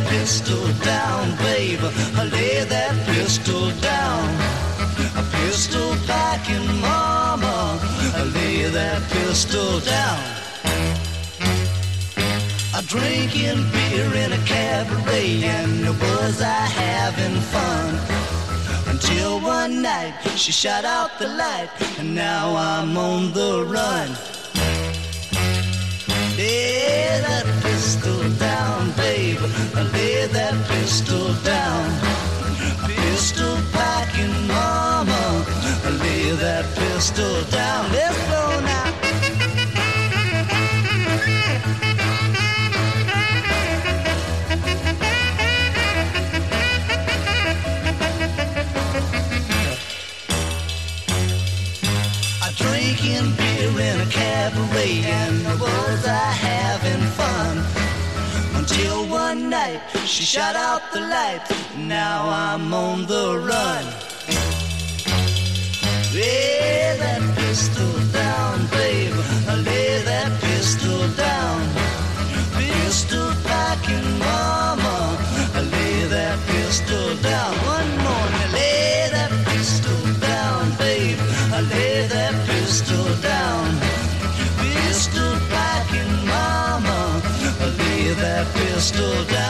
pistol down, babe. Lay that pistol down. A pistol packing mama, lay that pistol down. Drinking beer in a cabaret, and was I having fun? Until one night she shot out the light, and now I'm on the run. Lay that pistol down, babe. Lay that pistol down. Pistol packing mama, lay that pistol down. Let's go now. Drinking beer in a cabaret, and was I having fun? Until one night she shot out the light, now I'm on the run. Lay that pistol down, babe. Lay that pistol down. Pistol packing mama, lay that pistol down. One more, lay that pistol down, babe. Lay that pistol down. Pistol packing mama, lay that pistol down.